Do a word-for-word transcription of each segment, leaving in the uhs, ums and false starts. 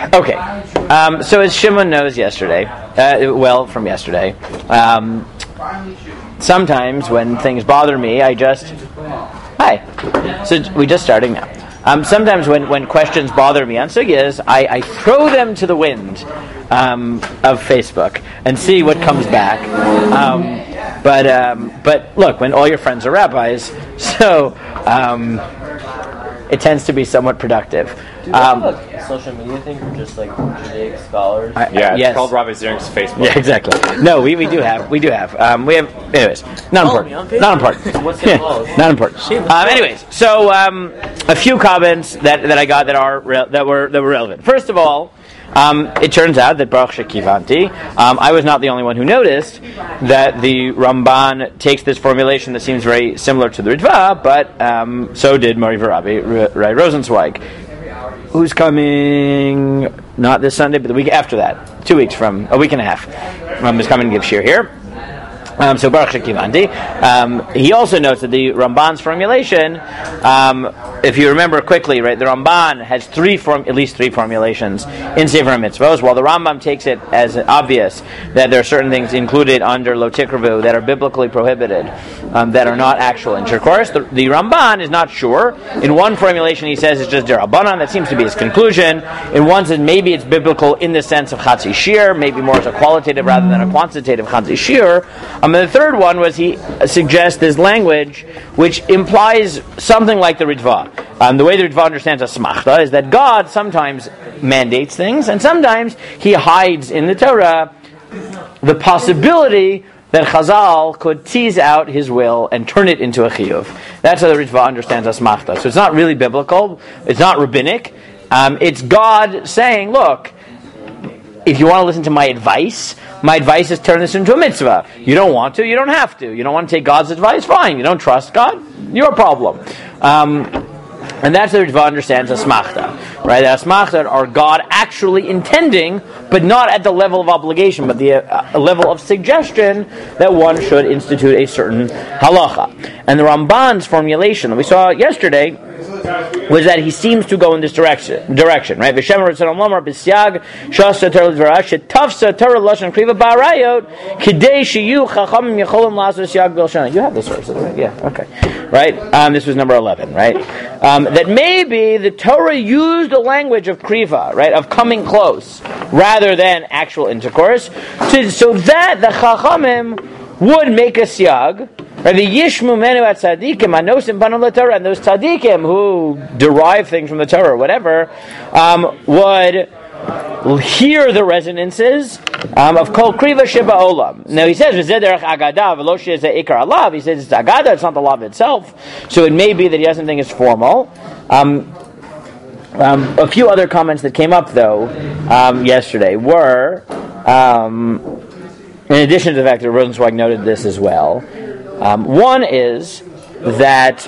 Okay, um, so as Shimon knows yesterday, uh, well, from yesterday, um, sometimes when things bother me, I just... Hi. So we're just starting now. Um, sometimes when, when questions bother me on sugyas, I, I throw them to the wind um, of Facebook and see what comes back. Um, but um, but look, when all your friends are rabbis, so um, it tends to be somewhat productive. Do you um, have a social media thing for just like Judaic scholars? I, yeah, it's yes. called Rabbi Ziring's Facebook. Yeah, exactly. No, we, we do have we do have um, we have anyways. Not important. Oh, not important. What's it called? Not important. Um, anyways, so um, a few comments that, that I got that are re- that were that were relevant. First of all, um, it turns out that Baruch Shekivanti, um, I was not the only one who noticed that the Ramban takes this formulation that seems very similar to the Ritva, but um, so did Mori Varabi, Rai Rosenzweig, who's coming not this Sunday, but the week after that, two weeks from, a week and a half, um, is coming to give shir here. Um, so Baruch Shekivandi. Um, he also notes that the Ramban's formulation, um, if you remember quickly, right, the Ramban has three form, at least three formulations in Sefer HaMitzvos, while the Rambam takes it as obvious that there are certain things included under Lo Tikravu that are biblically prohibited, um, that are not actual intercourse. The, the Ramban is not sure. In one formulation he says it's just Derabanan, that seems to be his conclusion. In one says maybe it's biblical in the sense of Chatzi Shir, maybe more as a qualitative rather than a quantitative Chatzi Shir. Um, and the third one was he suggests this language which implies something like the Ritva. Um, the way the Ritva understands Asmachta is that God sometimes mandates things and sometimes he hides in the Torah the possibility that Chazal could tease out his will and turn it into a chiyuv. That's how the Ritva understands Asmachta. So it's not really biblical, it's not rabbinic, um, it's God saying, look, if you want to listen to my advice, my advice is turn this into a mitzvah. You don't want to, you don't have to. You don't want to take God's advice, fine. You don't trust God, your problem. Um, and that's how the Ritva understands Asmachta. Right? Asmachta are God actually intending, but not at the level of obligation, but the uh, level of suggestion that one should institute a certain halacha. And the Ramban's formulation that we saw yesterday was that he seems to go in this direction. Direction, right? V'shem Ratzon Lomar b'siag shasta Torah l'dvarash shetafsa Torah lashon kriva ba'arayot kidei sheyu chachamim yecholim lasos siag b'lshana. You have the sources, right? Yeah, okay, right. Um, this was number eleven, right? Um, that maybe the Torah used the language of kriva, right, of coming close, rather than actual intercourse, to, so that the chachamim would make a siag. Right, the Yishmu Menu at Tzadikim, Anosim Panam LaTorah, and those Tzadikim who derive things from the Torah or whatever, um, would hear the resonances um, of Kol Kriva Sheba Olam. Now he says, V'zederach Agada, V'lo Shezeh Ikar Alav. He says it's Agada, it's not the law itself. So it may be that he doesn't think it's formal. Um, um, a few other comments that came up, though, um, yesterday were, um, in addition to the fact that Rosenzweig noted this as well, Um, one is that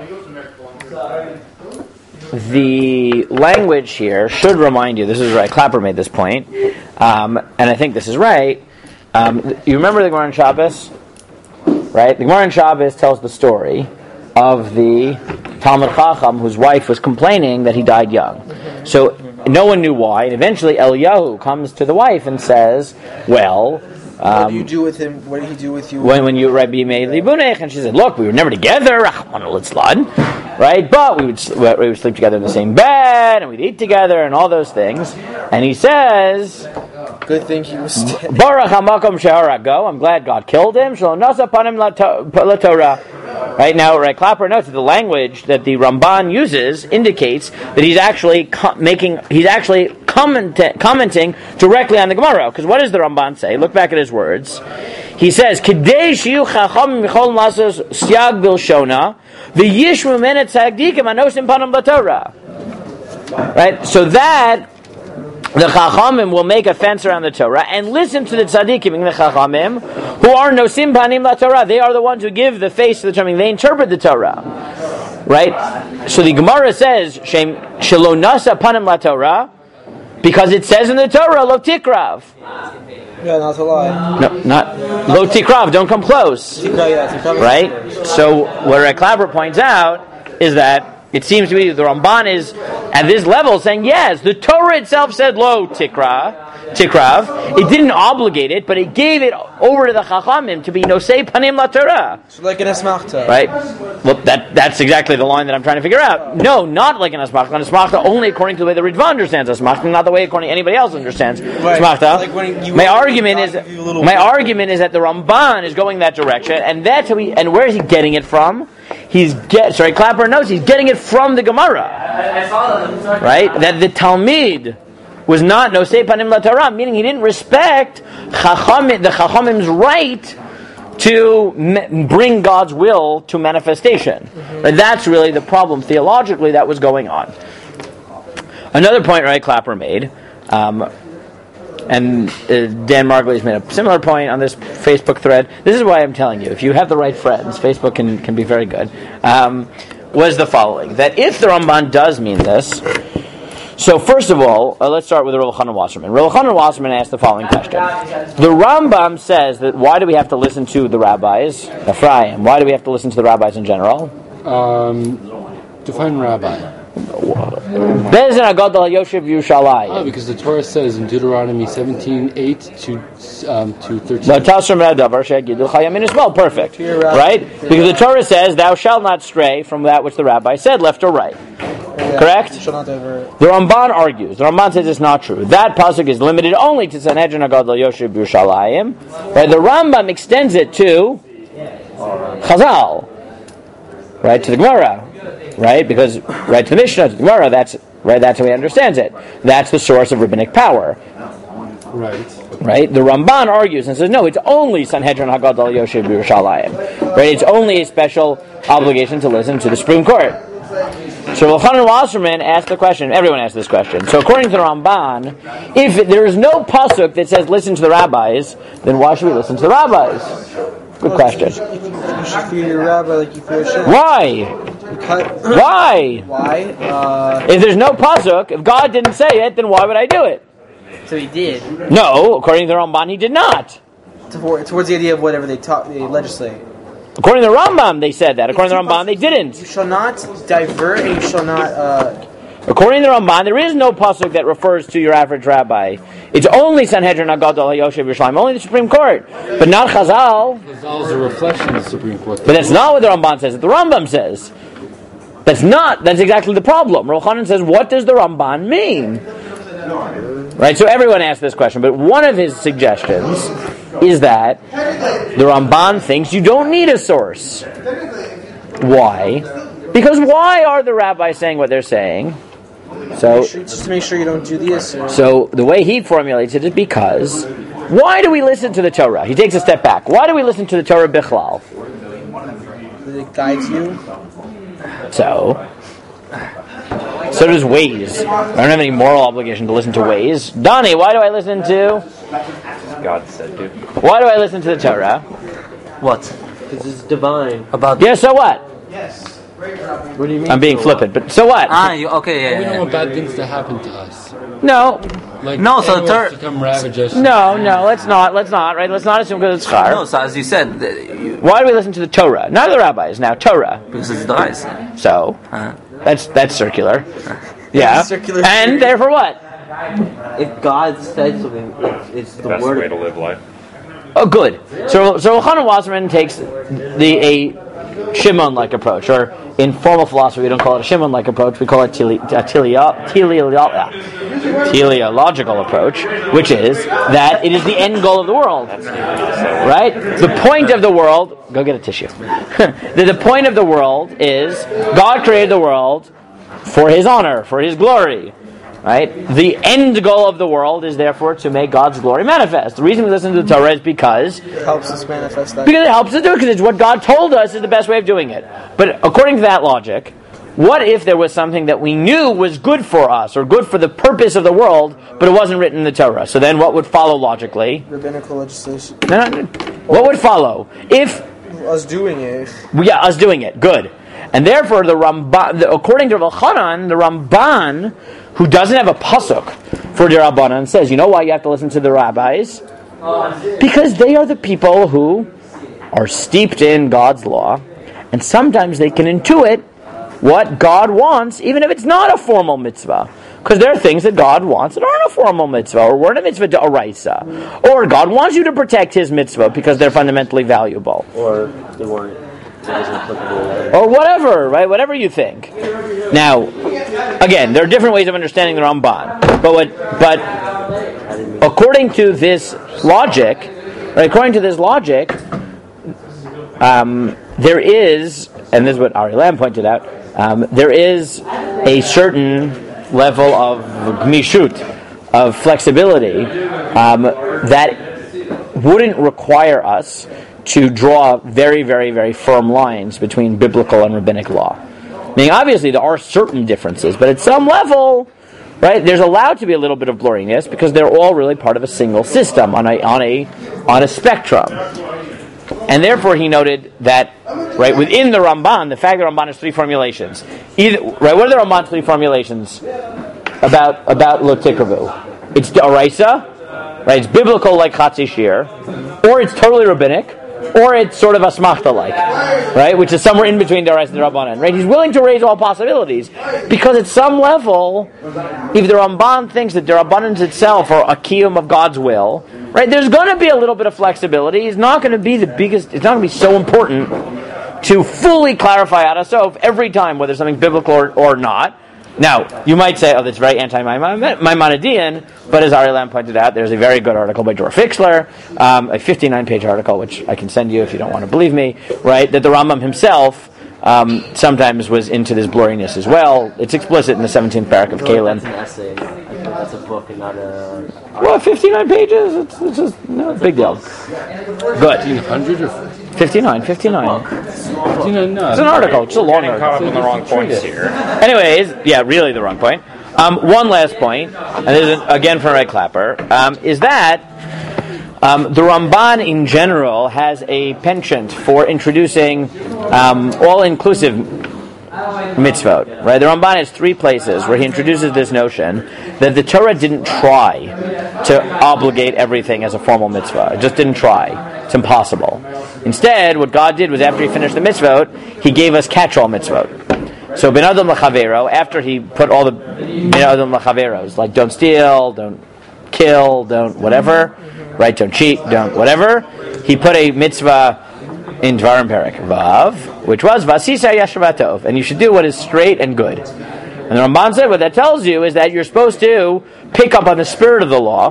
the language here should remind you, this is right, Clapper made this point, um, and I think this is right. Um, you remember the Gemara in Shabbos? Right? The Gemara in Shabbos tells the story of the Talmud Chacham whose wife was complaining that he died young. So no one knew why, and eventually Eliyahu comes to the wife and says, well, Um, what do you do with him? What did he do with you? When when you Rabbi Meir Libunech, and she said, "Look, we were never together, right? But we would we would sleep together in the same bed, and we'd eat together, and all those things." And he says, "Good thing he was dead." Baruch hamakom she'arago. I'm glad God killed him. Shalom nasa panim laTorah. Right now, Ray Clapper notes that the language that the Ramban uses indicates that he's actually co- making, he's actually comment- commenting directly on the Gemara. Because what does the Ramban say? Look back at his words. He says, "Kidei shiyu chacham michol lasos siag bilshona v'yishmu menet tzadikim anosim panam laTorah." Right, so that the Chachamim will make a fence around the Torah and listen to the Tzadikim, the Chachamim, who are nosim panim la Torah. They are the ones who give the face to the Torah. They interpret the Torah, right? So the Gemara says Shem shelo nasa panim la Torah because it says in the Torah lo tikrav. Yeah, not to lie. No, not lo tikrav. Don't come close. Tikra, yeah, tikra. Right. So what Ray Clapper points out is that it seems to me the Ramban is at this level saying, yes, the Torah itself said lo tikra, tikrav. It didn't obligate it, but it gave it over to the Chachamim to be nosei panim la Torah. So like an asmachta. Right? Well, that that's exactly the line that I'm trying to figure out. No, not like an asmachta. An asmachta only according to the way the Ritva understands asmachta, not the way according to anybody else understands Right. asmachta. Like when you my want argument to is give you a little my bit. argument is that the Ramban is going that direction, and that's how he, and where is he getting it from? He's get sorry, Clapper knows he's getting it from the Gemara. I, I saw that. Right? That the Talmid was not nosei panim la Torah, meaning he didn't respect Chachamim, the Chachamim's right to me- bring God's will to manifestation. Mm-hmm. And that's really the problem theologically that was going on. Another point, right, Clapper made, um, and uh, Dan Margulies made a similar point on this Facebook thread. This is why I'm telling you, if you have the right friends, Facebook can, can be very good, um, was the following, that if the Ramban does mean this, so first of all, uh, let's start with Rav Chanan Wasserman. Rav Chanan Wasserman asked the following question. The Rambam says that why do we have to listen to the rabbis, Ephraim? Why do we have to listen to the rabbis in general? Um, define rabbi. Bezin Agadol Yoshev Yerushalayim. Oh, because the Torah says in Deuteronomy seventeen eight to um, to thirteen. Well, perfect, right? Because the Torah says, "Thou shalt not stray from that which the rabbi said, left or right." Yeah, Correct? you shall not divert. The Ramban argues. The Ramban says it's not true. That pasuk is limited only to Sanhedrin Agadol Yoshev Yerushalayim. Right? The Rambam extends it to Chazal, right? To the Gemara. Right, because right to the Mishnah, to the Gemara, that's right. That's how he understands it. That's the source of rabbinic power. Right. Right. The Ramban argues and says, no, it's only Sanhedrin Hagadol Yoshev Yerushalayim. Right. It's only a special obligation to listen to the Supreme Court. So Rav Chanan Wasserman asked the question. Everyone asked this question. So according to the Ramban, if there is no pasuk that says listen to the rabbis, then why should we listen to the rabbis? Good question. You should, you should fear your rabbi like you fear Hashem. Why? Because, Why? why? Uh, If there's no pasuk, if God didn't say it, then why would I do it? So he did. No, according to the Ramban, he did not. toward, towards the idea of whatever they talk, they legislate. According to the Rambam, they said that. According to the Ramban, they You didn't. shall not divert and you shall not. Uh, According to the Ramban, there is no pasuk that refers to your average rabbi. It's only Sanhedrin Agadol Yoshev Yerushalayim, only the Supreme Court, but not Chazal. Chazal is a reflection of the Supreme Court. But that's not what the Ramban says. The Rambam says. That's not. That's exactly the problem. Rav Chanan says, what does the Ramban mean? Right. So everyone asked this question, but one of his suggestions is that the Ramban thinks you don't need a source. Why? Because why are the rabbis saying what they're saying? So, just to make sure you don't do this. Or, so the way he formulates it is because why do we listen to the Torah? He takes a step back. Why do we listen to the Torah bichlal? it guides you. So, so does Waze. I don't have any moral obligation to listen to Waze. Donnie, why do I listen to? God said, dude. Why do I listen to the Torah? What? Because it's divine. About Yeah. So what? what do you mean? I'm being flippant, but so what? Ah, you, okay, yeah. We yeah, don't yeah. want bad things to happen to us. No, Like No, so animals Torah- to come ravage us. no, no. Let's not. Let's not. Right? Let's not assume because it's char. No, so as you said, the- you, Why do we listen to the Torah? Not the rabbis. Now Torah. because it's dies. So Uh, that's that's circular. Yeah. Circular And theory. therefore what? if God said something, it's, it's the Best word. way to live life. Oh, good. So so Chanan Wasserman takes the a Shimon-like approach, or in formal philosophy, we don't call it a Shimon-like approach. We call it tele, a teleo, teleo, teleological approach, which is that it is the end goal of the world. Right? The point of the world. Go get a tissue. the, the point of the world is God created the world for His honor, for His glory. Right? The end goal of the world is therefore to make God's glory manifest. The reason we listen to the Torah is because It helps us manifest that. because it helps us do it, because it's what God told us is the best way of doing it. But according to that logic, what if there was something that we knew was good for us, or good for the purpose of the world, but it wasn't written in the Torah? So then what would follow logically? Rabbinical legislation. No, no, no. What would follow? If, Us doing it. yeah, us doing it, good. And therefore, the Ramban, the, according to Rav Chanan, the Ramban, who doesn't have a pasuk for the Rabbanan, says, you know why you have to listen to the rabbis? Because they are the people who are steeped in God's law, and sometimes they can intuit what God wants, even if it's not a formal mitzvah. Because there are things that God wants that aren't a formal mitzvah, or weren't a mitzvah d'oraisa. Or God wants you to protect His mitzvah because they're fundamentally valuable. Or they weren't. It wasn't applicable. Or whatever, right? Whatever you think. Now, again, there are different ways of understanding the Ramban. But what, but according to this logic, right, according to this logic, um, there is, and this is what Ari Lam pointed out, um, there is a certain level of gmishut, of flexibility, um, that wouldn't require us to draw very, very, very firm lines between biblical and rabbinic law. I mean, obviously there are certain differences, but at some level, right, there's allowed to be a little bit of blurriness because they're all really part of a single system on a on a on a spectrum. And therefore, he noted that, right, within the Ramban, the fact that Ramban has three formulations. Either, right, what are the Ramban's three formulations about about Lo Tikravu? It's d'oraisa, right? It's biblical like Chatzi Shir, or it's totally rabbinic, or it's sort of asmachta-like, right? Which is somewhere in between d'oraisa and Rabbanan, right? He's willing to raise all possibilities because at some level, if the Ramban thinks that the Rabbanans itself are a kiyum of God's will, right? There's going to be a little bit of flexibility. It's not going to be the biggest. It's not going to be so important to fully clarify out of sof every time whether something's biblical or, or not. Now, you might say, oh, that's very anti-Maimonidean, but as Ari Lam pointed out, there's a very good article by Dror Fixler, um, a fifty-nine page article, which I can send you if you don't want to believe me, right, that the Rambam himself um, sometimes was into this blurriness as well. It's explicit in the seventeenth parak of Kalim. That's an essay. I think that's a book and not a... Well, fifty-nine pages, it's, it's just no that's big deal. Good. fifteen hundred or fifty-nine, fifty-nine. fifteen? No, It's an article, it's a long Getting caught up article. on the wrong points here. Anyways, yeah, really the wrong point. Um, one last point, and this is again from Red Clapper, um, is that um, the Ramban in general has a penchant for introducing um, all-inclusive mitzvot. Right? The Ramban has three places where he introduces this notion that the Torah didn't try to obligate everything as a formal mitzvah. It just didn't try. It's impossible. Instead, what God did was after he finished the mitzvot, he gave us catch-all mitzvot. So, ben adam l'chavero, after he put all the ben adam l'chaveros, like don't steal, don't kill, don't whatever, right, don't cheat, don't whatever, he put a mitzvah in Dvarim Perek Vav, which was Vasisa Yashavatov, and you should do what is straight and good. And the Ramban said what that tells you is that you're supposed to pick up on the spirit of the law,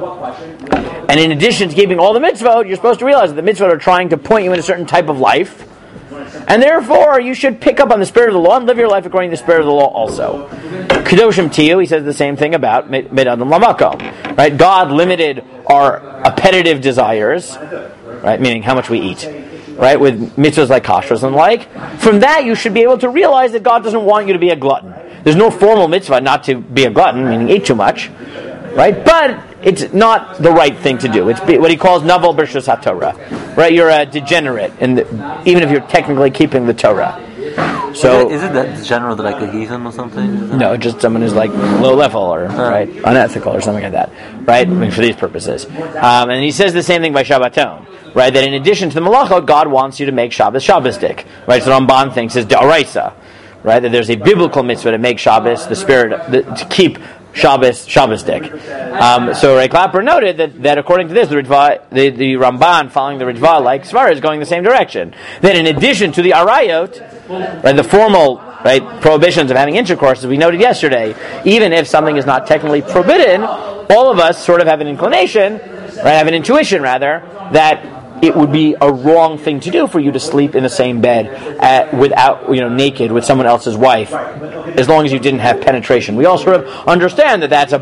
and in addition to keeping all the mitzvot, you're supposed to realize that the mitzvot are trying to point you in a certain type of life, and therefore you should pick up on the spirit of the law and live your life according to the spirit of the law also. Kedoshim Tiyu, he says the same thing about Mid Adam Lamakom. Right? God limited our appetitive desires, right, meaning how much we eat, right, with mitzvahs like kashrus and like. From that you should be able to realize that God doesn't want you to be a glutton. There's no formal mitzvah not to be a glutton, meaning eat too much, right? But it's not the right thing to do. It's what he calls naval b'rshus haTorah, right? You're a degenerate, in the, even if you're technically keeping the Torah. So is it that general that like a heathen or something? No, just someone who's like low level or uh. right unethical or something like that, right? I mean, for these purposes. Um, and he says the same thing by Shabbaton, right? That in addition to the malachot, God wants you to make Shabbos Shabbosdik, right? So Ramban thinks is d'oraisa, right? That there's a biblical mitzvah to make Shabbos the spirit the, to keep Shabbos Shabbosdik. Um, so Ray Clapper noted that, that according to this, the, Ritva, the the Ramban following the Ritva like Svara is going the same direction. That in addition to the arayot, right, the formal right prohibitions of having intercourse, as we noted yesterday, even if something is not technically forbidden, all of us sort of have an inclination, right, have an intuition rather, that it would be a wrong thing to do for you to sleep in the same bed at, without, you know, naked with someone else's wife, as long as you didn't have penetration. We all sort of understand that that's a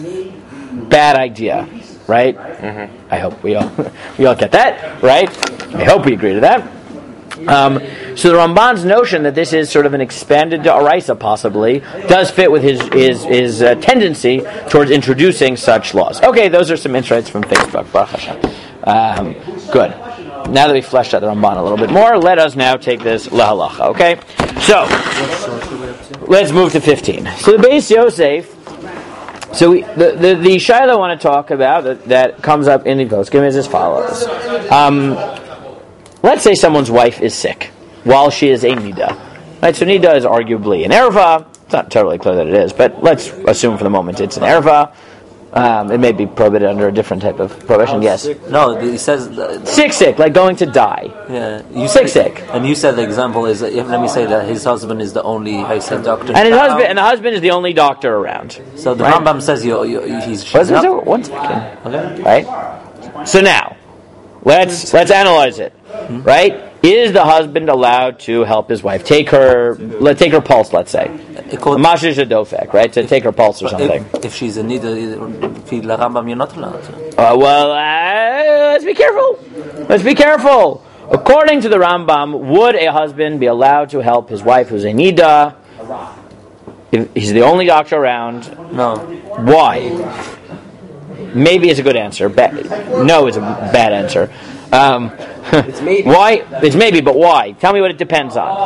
bad idea, right? Mm-hmm. I hope we all we all get that, right? I hope we agree to that. Um, so the Ramban's notion that this is sort of an expanded d'oraisa, possibly, does fit with his his, his uh, tendency towards introducing such laws. Okay, those are some insights from Facebook. Baruch Hashem. Um, good. Now that we fleshed out the Ramban a little bit more, let us now take this lahalacha. Okay, so let's move to fifteen. So the Beis Yosef. So we, the the the shayla I want to talk about that, that comes up in the poskim is as follows. Um, let's say someone's wife is sick while she is a nida. Right, so nida is arguably an erva. It's not totally clear that it is, but let's assume for the moment it's an erva. Um, it may be prohibited under a different type of prohibition. Yes. No, he says that, Sick, sick, like going to die. yeah. You Sick, sick. And you said the example is, if, let me say that his husband is the only, I said doctor. And his husband, and the husband is the only doctor around. So the right? Rambam says you, you he's. What's not- this? One second. Okay. Right. So now, let's let's analyze it. Hmm? Right? Is the husband allowed to help his wife take her, let take her pulse? Let's say, It could- mashish adofek, right? To take her pulse or something. If, if she's in need, of the Rambam, you're not allowed to. Uh, well, uh, let's be careful. Let's be careful. According to the Rambam, would a husband be allowed to help his wife who's a nida if he's the only doctor around? No. Why? Maybe is a good answer. Ba- no is a bad answer. Um, It's maybe. why? It's maybe, but why? Tell me what it depends on.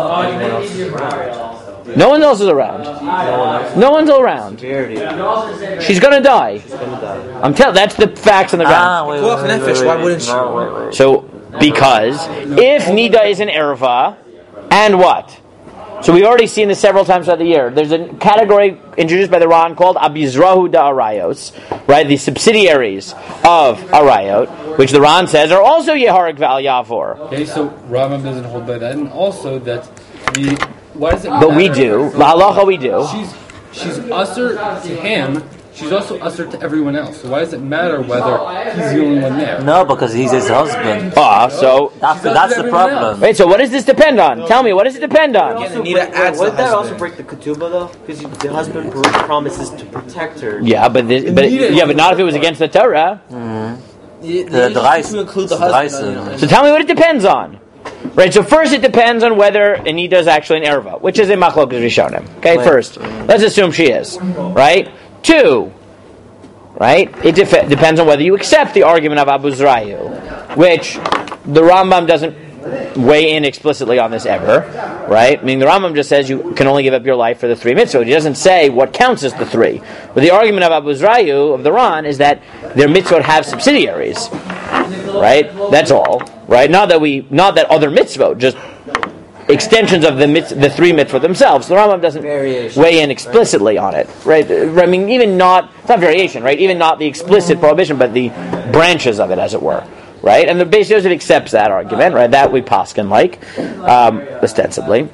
No one else is around. No one's around. She's gonna die. I'm telling. That's the facts on the ground. Ah, wait, Well, wait, wait, nefesh, wait, why wait. wouldn't she? No, wait, wait. So, because if Nida is an erva, and what? So we've already seen this several times throughout the year. There's a category introduced by the Ran called Abizrahu da Arayos, right? The subsidiaries of Arayot, which the Ran says are also Yeharik Val Yavor. Okay, so Rambam doesn't hold by that, and also that the why does it? But we matter? do. La halacha we do. She's she's usher to him. She's also usher to everyone else. So why does it matter whether he's the only one there? No, because he's his husband. Ah, so That's, She's that's usher the to everyone problem. wait. So what does this depend on? Tell me, what does it depend on? Also Nida break- adds wouldn't the that also husband. break the ketubah though? Because the husband pr- promises to protect her. Yeah, but this, but yeah, but not if it was against the Torah. You, The- the rice- to include the the rice husband. and- you know. So tell me what it depends on. Right, so first it depends on whether Anita is actually an erva, which is a machlokas rishonim. Okay, Right. first, let's assume she is. Right? Two, right, it def- depends on whether you accept the argument of Abu Zrayu, which the Rambam doesn't weigh in explicitly on this ever. Right? I mean, the Rambam just says you can only give up your life for the three mitzvot. He doesn't say what counts as the three. But the argument of Abu Zrayu, of the Ran, is that their mitzvot have subsidiaries. Right? That's all. Right? Not that we, not that other mitzvot, just extensions of the mitz, the three mitzvot themselves. The Rambam doesn't Variation. weigh in explicitly on it. Right? I mean, even not, it's not variation, right? Even not the explicit prohibition, but the branches of it, as it were. Right? And the Beis Yosef accepts that argument, right? That we paskin like, um, ostensibly.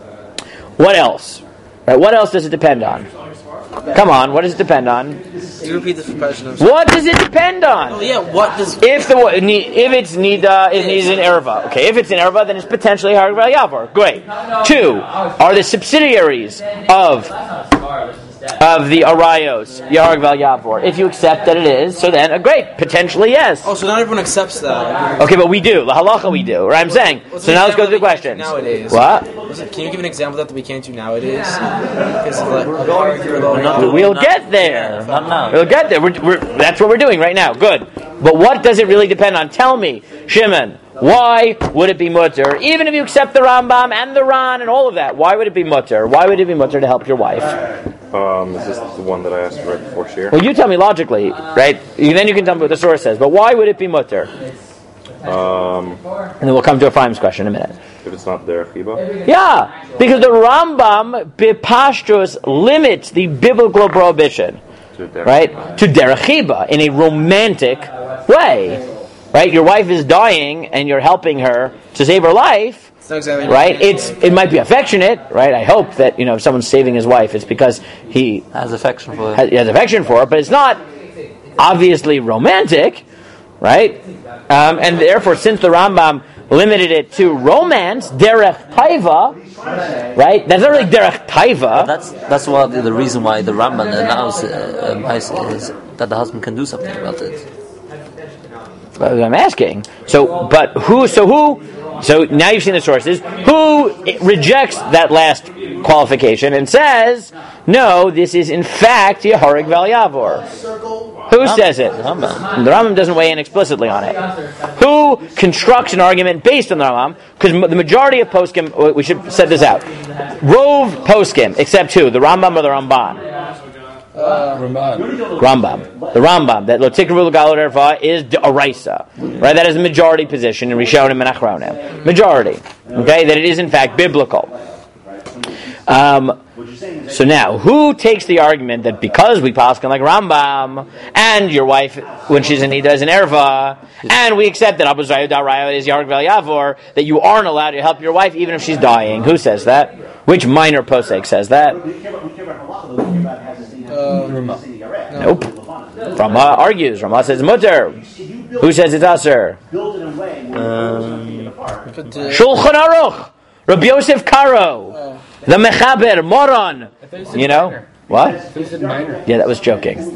What else? Right? What else does it depend on? Come on, what does it depend on? You repeat this for questions. What does it depend on? Oh, yeah, what does... If the if it's nida, it needs an erva. Okay, if it's an erva, then it's potentially Harag Val Yavor. Great. Two, are the subsidiaries of of the Arayos Yarag Val Yavor? If you accept that it is, so then, uh, great, potentially yes. Oh, so not everyone accepts that. Okay, but we do. La halacha we do. Right? I'm saying. What's So an now let's go example to the that we can't questions. do nowadays? What? Listen, can you give an example that we can't do nowadays? Because like, we're going through the We'll get there. Not now. We'll get there. We're, we're, that's what we're doing right now. Good. But what does it really depend on? Tell me, Shimon. Why would it be mutter? Even if you accept the Rambam and the Ran and all of that, why would it be mutter? Why would it be mutter to help your wife? Um, is this the one that I asked right before Shir? Well, you tell me logically, right? Then you can tell me what the source says. But why would it be mutter? Um, And then we'll come to a Ephraim's question in a minute. if it's not there, Chiba? Yeah, because the Rambam bipashtus limits the biblical prohibition, To there. right, to derechiba in a romantic way, right? Your wife is dying and you're helping her to save her life, It's not exactly right? It's it might be affectionate, right? I hope that you know if someone's saving his wife, it's because he Has affection for has, he has affection for her, but it's not obviously romantic, right? Um, and therefore, since the Rambam limited it to romance, derech taiva, right? That's not really derech taiva. That's that's what the reason why the Rambam allows uh, um, is, is that the husband can do something about it. That's what I'm asking. So, but who? So who? So now you've seen the sources. Who rejects that last qualification and says, no, this is in fact Yehorig Val Yavor? Who says it? The Rambam. The Rambam doesn't weigh in explicitly on it. Who constructs an argument based on the Rambam? Because the majority of poskim, we should set this out. Rove poskim, except who? The Rambam or the Ramban? Ramban. Rambam. The Rambam, that Lotikru Galot Erva is Araisa. Right? That is the majority position in Rishonim and Achronim. Majority. Okay? That it is in fact biblical. Um, so now, who takes the argument that because we paskin like Rambam, and your wife, when she's in Nida, is an erva, and we accept that Abu Zayd Raya is Yarg Vel Yavor, that you aren't allowed to help your wife even if she's dying? Who says that? Which minor posek says that? Uh, Nope. Rama argues. Rama says mutter. Who says it's aser? Um, Shulchan Aruch. Rabbi Yosef Karo. The Mechaber. Moron. You know? What? Yeah, that was joking.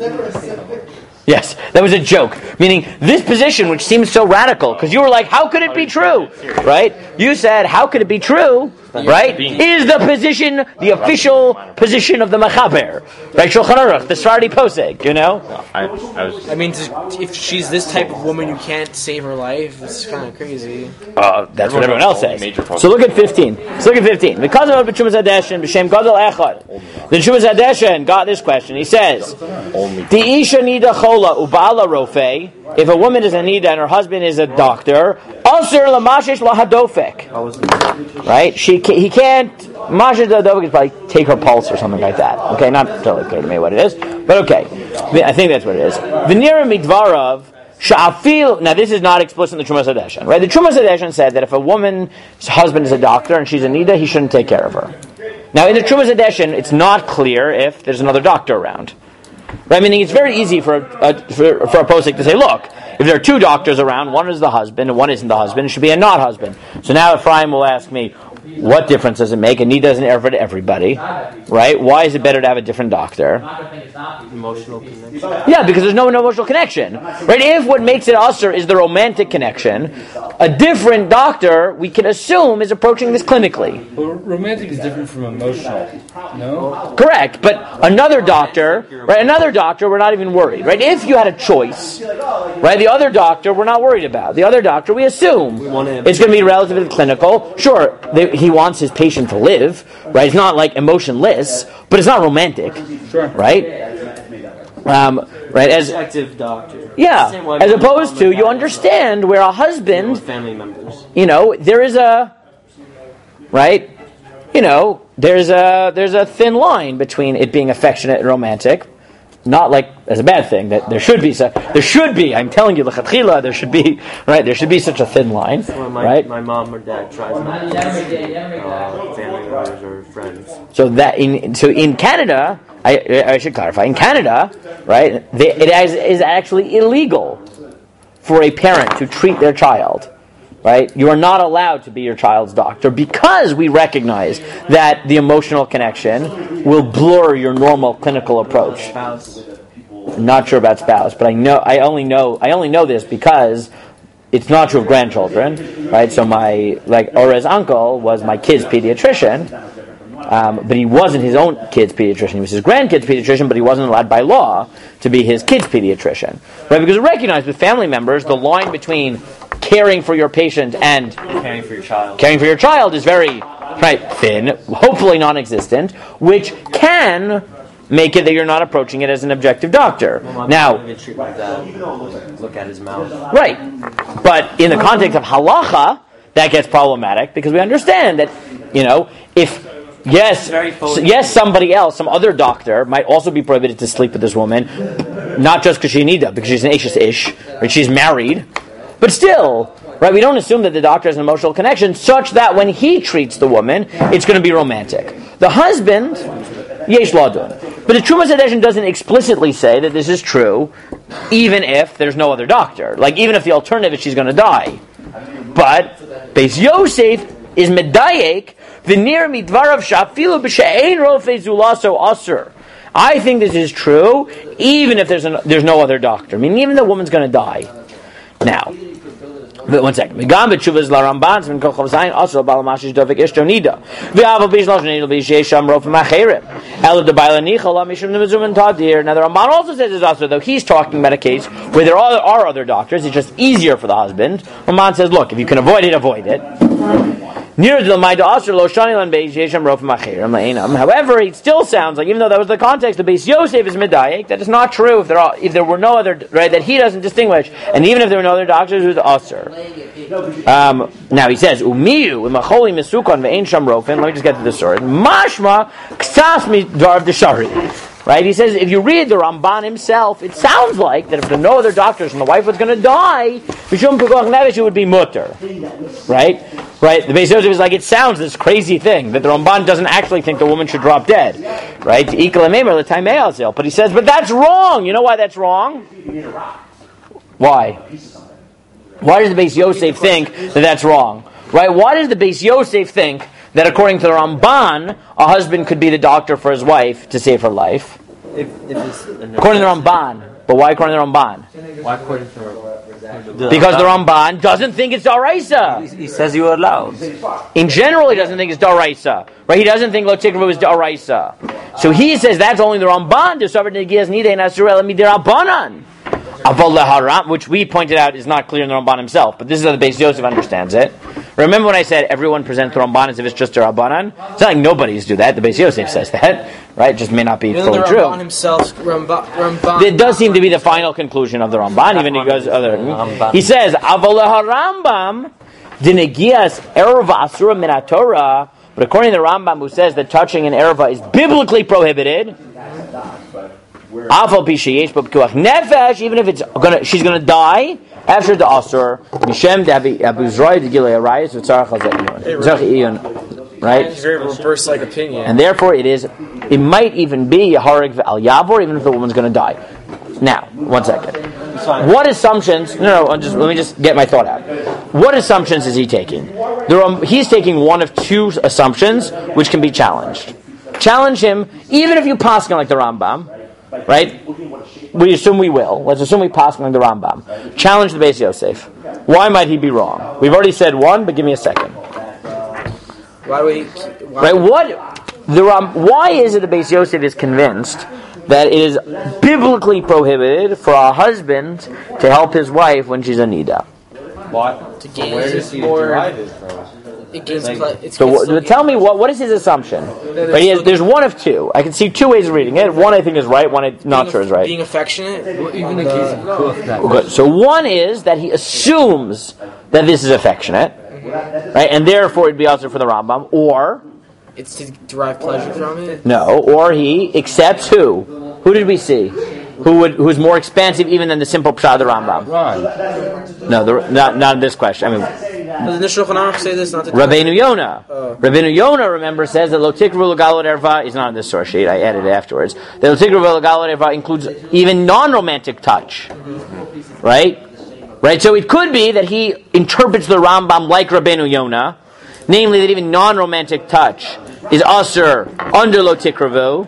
Yes, that was a joke. Meaning, this position, which seems so radical, because you were like, how could it be true? Right? You said, how could it be true? Right? Is the position, the official position of the Mechaber. Right? Shulchan Aruch, the Sfardi Posek, you know? I, I, was, I mean, to, if she's this type of woman, you can't save her life. It's kind of crazy. Uh, that's what everyone else says. So look at fifteen. So look at fifteen. Because of B'Tshuvah Zadeshin, B'Shem Gadol Echad. The B'Tshuvah Zadeshin got this question. He says, the Isha Nida Chola Ubala Rofe. If a woman is a Nida and her husband is a doctor, Asur Lamashish Lahadofek. Right? She he can't. Mashish Lahadofek is probably take her pulse or something like that. Okay, not totally clear to me what it is, but okay. I think that's what it is. V'nira Midvarav. Sha'afil. Now, this is not explicit in the Trumas Hadeshen, right? The Trumas Hadeshen said that if a woman's husband is a doctor and she's a Nida, he shouldn't take care of her. Now, in the Trumas Hadeshen, it's not clear if there's another doctor around. Right? Meaning, it's very easy for a, a, for, for a posek to say, look, if there are two doctors around, one is the husband and one isn't the husband, it should be a not husband. So now Ephraim will ask me, what difference does it make? A Nida isn't ever to everybody, right? Why is it better to have a different doctor? Emotional connection. Yeah, because there's no emotional connection, right? If what makes it usher is the romantic connection, a different doctor, we can assume, is approaching this clinically. But romantic is different from emotional, no? Correct, but another doctor, right? Another doctor, we're not even worried, right? If you had a choice, right? The other doctor, we're not worried about. The other doctor, we assume it's going to be relatively clinical. Sure, they, he wants his patient to live, right? It's not like emotionless, but it's not romantic, Sure. right? Um, right, as Active doctor. yeah, Same way as my opposed mom to and you dad understand where a are husband, family members. you know, there is a right, you know, there's a there's a thin line between it being affectionate and romantic. Not like as a bad thing that there should be so, there should be I'm telling you l'chatchila there should be right there should be such a thin line, Well, my, right? my mom or dad tries not to uh, family members or friends. So that in so in Canada, I I should clarify, in Canada, right, they, it is, is actually illegal for a parent to treat their child. Right? You are not allowed to be your child's doctor because we recognize that the emotional connection will blur your normal clinical approach. Spouse. I'm not sure about spouse, but I know I only know I only know this because it's not true of grandchildren, right? So my like Orez's uncle was my kid's pediatrician, um, but he wasn't his own kid's pediatrician. He was his grandkid's pediatrician, but he wasn't allowed by law to be his kid's pediatrician, right? Because we recognize with family members the line between caring for your patient and Caring for your child. caring for your child is very right thin, hopefully non-existent, which can make it that you're not approaching it as an objective doctor. Well, now, even treat my dad. Look at his mouth. right, but in the context of halacha, that gets problematic because we understand that you know if. Yes, so yes. Somebody else, some other doctor, might also be prohibited to sleep with this woman, not just because she nida, because she's an ishes ish, right? She's married, but still, right? We don't assume that the doctor has an emotional connection, such that when he treats the woman, it's going to be romantic. The husband, yesh ladun, but the Trumas Hadeshen doesn't explicitly say that this is true, even if there's no other doctor. Like even if the alternative is she's going to die, but Beis Yosef is medayek. V'nir midvarav shafilu b'she'ein rofei zulaso asur. I think this is true, even if there's an, there's no other doctor. I mean, even the woman's going to die. Now, but one second. Megam b'tshuvas la Ramban min kochav zayin asur bal mashish dovek ishto nida. V'aval b'ishlosh nida b'yisham rofei macherim. Elav debayla nichal la mishum nemezumen tadir. Now the Ramban also says it's asur, though he's talking about a case where there are, are other doctors. It's just easier for the husband. Ramban says, look, if you can avoid it, avoid it. However, it still sounds like, even though that was the context, the Beis Yosef is medayek. That is not true if there are, if there were no other, right? That he doesn't distinguish, and even if there were no other doctors, it was aser. Um, now he says, "Umiyu imacholi misukon ve'ein sham rofen." Let me just get to the story. Mashma ksas midvar deshari. Right? He says, if you read the Ramban himself, it sounds like that if there were no other doctors and the wife was going to die, Mishum Pekuach Nefesh, it would be mutter. Right? Right? The Beis Yosef is like, it sounds this crazy thing that the Ramban doesn't actually think the woman should drop dead. Right? But he says, but that's wrong. You know why that's wrong? Why? Why does the Beis Yosef think that that's wrong? Right? Why does the Beis Yosef think that according to the Ramban, a husband could be the doctor for his wife to save her life? If, if it's according to the Ramban. But why according to the Ramban? Why according to the Because the Ramban doesn't think it's Daraisa. He says you are allowed. In general, he doesn't think it's Daraisa. Right? He doesn't think Lo Tikru is Daraisa. So he says that's only the Ramban. Which we pointed out is not clear in the Ramban himself. But this is how the Beis Yosef understands it. Remember when I said everyone presents the Ramban as if it's just a Rabbanan? It's not like nobody's do that. The Beis Yosef says that, right? It just may not be Even fully the true. Ramban himself, Ramban, Ramban. It does seem to be the final conclusion of the Ramban. Even he goes other. He says, "Avol Rambam dinegias erva asura min Torah." But according to the Rambam, who says that touching an erva is biblically prohibited. Afal pishayesh b'pekuach nefesh, even if it's gonna, she's gonna die after the asur. Mishem de'abi abuzroi de'gilei arayis v'tzarach al right? It's very reverse like opinion. And therefore, it is. It might even be a harig al yavor, even if the woman's going to die. Now, one second. What assumptions? No, no. Just, let me just get my thought out. What assumptions is he taking? There are, he's taking one of two assumptions which can be challenged. Challenge him, even if you pass him like the Rambam, right? We assume we will. Let's assume we pass him like the Rambam. Challenge the Beis Yosef. Why might he be wrong? We've already said one, but give me a second. Why do we? Why Right? What the Ram, why is it the Beis Yosef is convinced that it is biblically prohibited for a husband to help his wife when she's a nida? Why? to gain Where does he more? derive it from? It gains. Like- ple- it's So it's what, still tell me gains- what what is his assumption? That Right? He has, it's there's one of two. I can see two ways of reading it. One I think is right. One I'm not being sure is aff- right. Being affectionate. Even in case of Kuach Nefesh. Good. So one is that he assumes that this is affectionate, right, and therefore it'd be also for the Rambam, or It's to derive pleasure from it. no, or he accepts who? Who did we see? Who would who's more expansive even than the simple pshat of the Rambam? Right. No, the, not not this question. I mean, Does the Shulchan Aruch say this? Not to Rabbeinu Yonah. Rabbeinu Yonah, remember, says that lo tikru l'galot erva is not on this source sheet. I added it afterwards. That lo tikru l'galot erva includes even non-romantic touch, right? Right. So it could be that he interprets the Rambam like Rabbeinu Yonah, namely that even non-romantic touch is asur under lo tikru,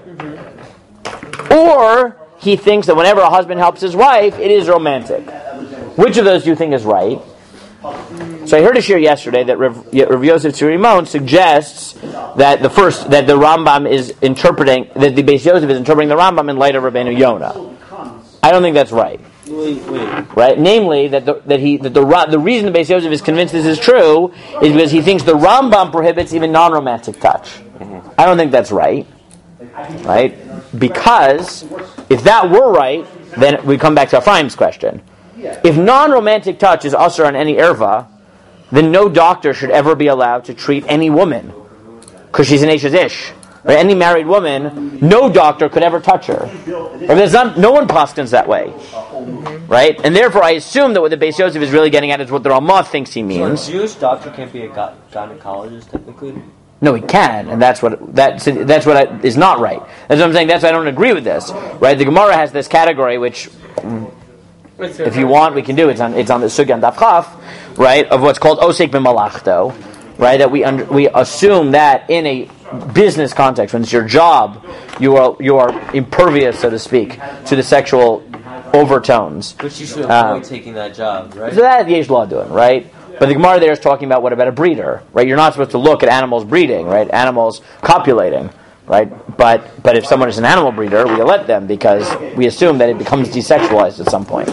or he thinks that whenever a husband helps his wife, it is romantic. Which of those do you think is right? So I heard a shir yesterday that Rav, Rav Yosef Tzuri suggests that the first that the Rambam is interpreting that the Beis Yosef is interpreting the Rambam in light of Rabbeinu Yonah. I don't think that's right. Wait, wait. Right? Namely, that the, that he that the the reason the Beis Yosef is convinced this is true is because he thinks the Rambam prohibits even non-romantic touch. Mm-hmm. I don't think that's right. Right? Because if that were right, then we come back to Ephraim's question. If non-romantic touch is usher on any erva, then no doctor should ever be allowed to treat any woman because she's an Eshes Ish. Right? Any married woman, no doctor could ever touch her. Right? There's not, no one paskins that way. Right? And therefore I assume that what the Beis Yosef is really getting at is what the Ramah thinks he So a means. Jewish doctor can't be a gy- gynecologist, technically? No, he can, and that's what that that's what I, is not right. That's what I'm saying. That's why I don't agree with this. Right? The Gemara has this category, which, if you want, we can do. It's on it's on the Sugya and Daf Chaf, right? Of what's called osek b'malachto, right? That we under, we assume that in a business context, when it's your job, you are you are impervious, so to speak, to the sexual overtones. But you should avoid Um, taking that job, right? So that Yesh Law doing, right? But the Gemara there is talking about what about a breeder, right? You're not supposed to look at animals breeding, right? Animals copulating, right? But but if someone is an animal breeder, we let them because we assume that it becomes desexualized at some point.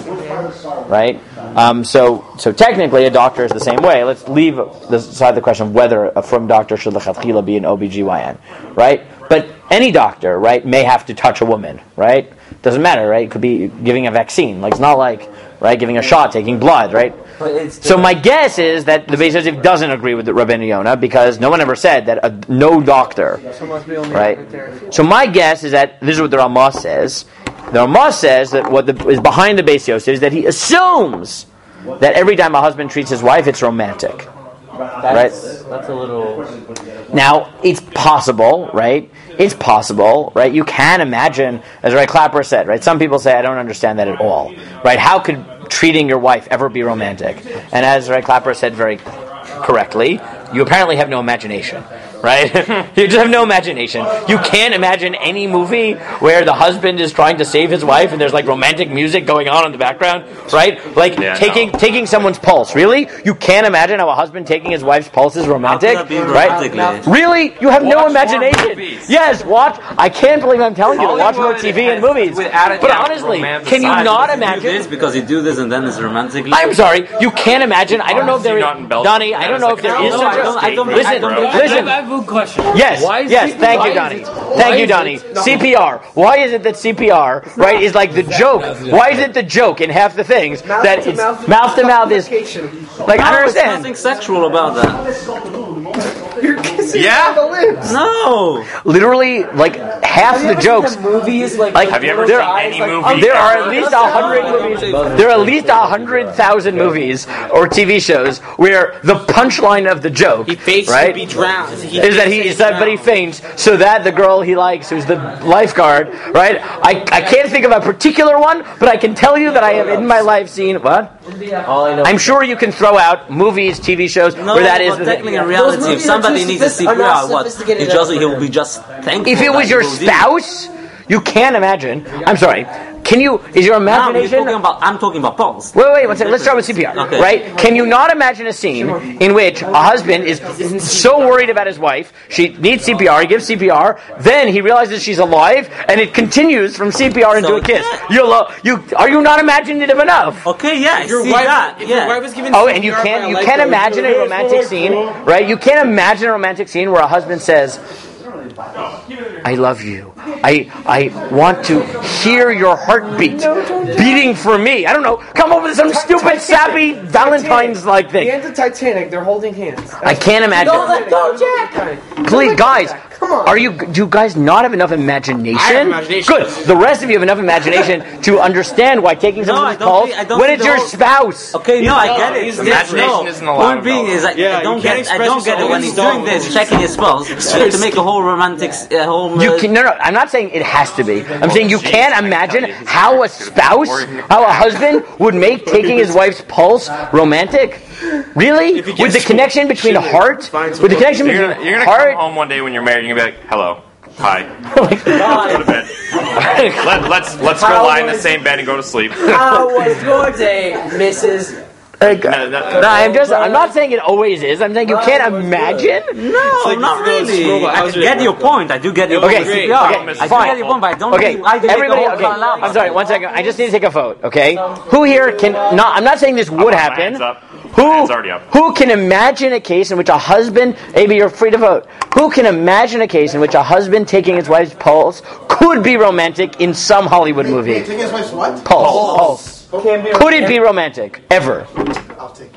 right? Um, so, so technically, a doctor is the same way. Let's leave aside the question of whether a frum doctor should lechatchila be an O B G Y N, right? But any doctor, right, may have to touch a woman, right? Doesn't matter, right? It could be giving a vaccine. Like, it's not like, right, giving a shot, taking blood, right? So my guess is that the Beis Yosef doesn't agree with Rabbeinu Yonah because no one ever said that a, no doctor, right? So my guess is that this is what the Ramah says. The Ramah says that what the, is behind the Beis Yosef is that he assumes that every time a husband treats his wife, it's romantic. That's, right? That's a little. Now, it's possible, right? It's possible, right? You can imagine, as Ray Clapper said, right? Some people say, I don't understand that at all, right? How could treating your wife ever be romantic? And as Ray Clapper said very correctly, you apparently have no imagination, right? You just have no imagination. You can't imagine any movie where the husband is trying to save his wife and there's like romantic music going on in the background, right? Like yeah, taking no. taking someone's pulse. Really? You can't imagine how a husband taking his wife's pulse is romantic, right? Really? You have watch no imagination. Yes, watch. I can't believe I'm telling you to watch more T V and movies. But honestly, can you not imagine? This because you do this and then it's romantically. I'm sorry. You can't imagine. I don't know if there is. Donnie, I don't know if there is such a. I don't, listen, I don't, listen. I have a question. Yes, why is yes. C P R, Thank you, Donnie. It, thank you, Donnie. It, no. C P R. Why is it that C P R, right, is like the joke? Why is it the joke in half the things mouth that to it's mouth mouth to mouth is like no, I don't understand. There's nothing sexual about that. You're kissing yeah? on the lips. No. Literally, like half the jokes. Movies like, like have you ever there, seen any like, movie? There are at least a hundred movies. There are at least a hundred thousand movies or T V shows where the punchline of the joke, he faints right, to be drowned. He is that he is that, but he faints so that the girl he likes, who's the lifeguard, right? I, I can't think of a particular one, but I can tell you that I have in my life seen what? All I know I'm sure you can throw out movies, T V shows no, where that is. But technically, in reality, if somebody needs a C P R, what? He just he will be just thankful. If it was your spouse, you can't imagine. I'm sorry. Can you? Is your imagination? No, I'm, talking about, I'm talking about pulse. Wait, wait, one second. Let's start with C P R. Okay. Right? Can you not imagine a scene in which a husband is so worried about his wife, she needs C P R, he gives C P R, then he realizes she's alive, and it continues from C P R into so, a kiss. Yeah. You, lo- you are you not imaginative enough? Okay, yeah, I your see wife, that. If yeah. your wife was given Oh, C P R and you can't you by a can't lifeguard, imagine a romantic scene, right? You can't imagine a romantic scene where a husband says, I love you. I I want to hear your heartbeat beating for me. I don't know. Come up with some stupid, sappy Valentine's-like thing. The end of Titanic, they're holding hands. I can't imagine. Don't let go, Jack. Please, guys. Are you? Do you guys not have enough imagination? I have imagination. Good. The rest of you have enough imagination to understand why taking No, I someone's don't pulse think- I don't when think it's the your whole- spouse. Okay, no, I get it. Imagination no. isn't allowed. Point being is, like, Yeah, I don't you can't get. I express don't get it yourself when in he's doing song. this, checking his pulse to, to make a whole romantic, uh, whole. You Uh, can, no, no, I'm not saying it has to be. I'm saying you can't imagine how a spouse, how a husband would make taking his wife's pulse romantic. Really? With the connection between heart, with the connection You're between gonna, you're gonna heart. come home one day when you're married. You're gonna be like, "Hello, hi, Like, go to bed. Let, let's let's go lie in the same bed and go to sleep." How was your day, Missus Like, No, no, no, I'm just. I'm not saying it always is. I'm saying you can't imagine. no, like not those really. robot I houses. get your point. I do get your Okay, point. okay, Yeah, okay, I do fine. get your point, but I don't. Okay, think I can everybody. make a Okay, whole collapse. I'm sorry. One second. I just need to take a vote. Okay, who here can? Not. I'm not saying this would My happen. hand's up. Who? My hand's already up. Who can imagine a case in which a husband? Maybe you're free to vote. Who can imagine a case in which a husband taking his wife's pulse could be romantic in some Hollywood movie? Taking his wife's what? Pulse. Pulse. Could it be romantic ever? I'll take my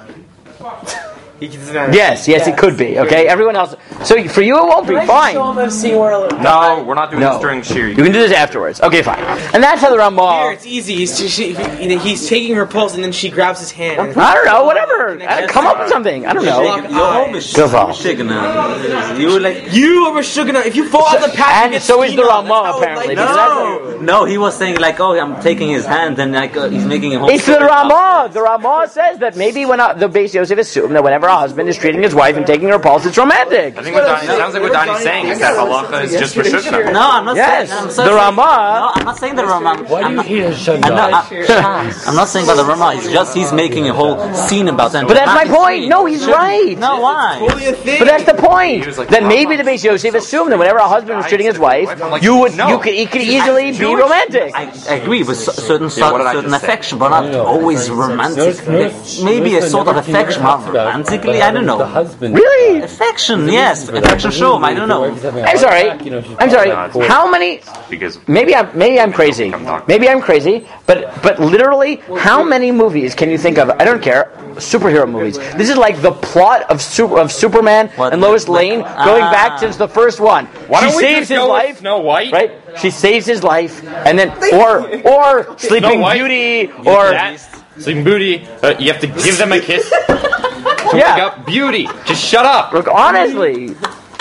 He can Yes, yes, it could be. Okay, everyone else. So for you, it won't be. Fine. Show him a scene where No, we're not doing No. this during Shiri. You can do this afterwards. Okay, fine. And that's how the Here, Ramah. it's easy. He's, she, she, he- he's taking her pulse and then she grabs his hand. And I don't know. Whatever. I- Come up with something. I don't know. Your home is Go for it. shaking now. You like. you are sugar. If you fall off the path, you And get so is the schema. Ramah, That's how, apparently, like, because No, no, he was saying like, oh, I'm taking his hand, and like uh, he's making him. It's the Ramah. The Ramah says that maybe when a, the Beis Yosef assume that whenever a husband is treating his wife and taking her pulse, it's romantic. I think what Donnie, sounds like what Donnie's saying is that halacha is just for shusha. No, I'm not Yes. saying. I'm The saying, Rama- No, I'm not saying the Rama. Why do I'm you not, hate Hashem? I'm not, I, I'm not saying about the Rama. It's just he's making a whole scene about that. But that's my point. No, he's right. No, why? But that's the point. That maybe the Beis Yosef assumed that whenever a husband was treating his wife, you would, you could, it could easily be romantic. I, I agree with c- certain Yeah, what did I certain just say? affection, but not always romantic. Maybe a sort of affection, not romantically. I don't The know. husband. Really? Affection, yes, affection. Sure, I don't know. I'm sorry. I'm sorry. How many? Because Maybe I'm maybe I'm crazy. Maybe I'm crazy. But but literally, how many movies can you think of? I don't care. Superhero movies. This is like the plot of Super, of Superman What? and Lois Lane going Ah. back since the first one. Why she don't we saves just his go with life. Snow White? Right? She saves his life, and then or or Sleeping White? Beauty or that, Sleeping Beauty, uh, you have to give them a kiss. yeah. Up beauty. Just shut up. Look, honestly,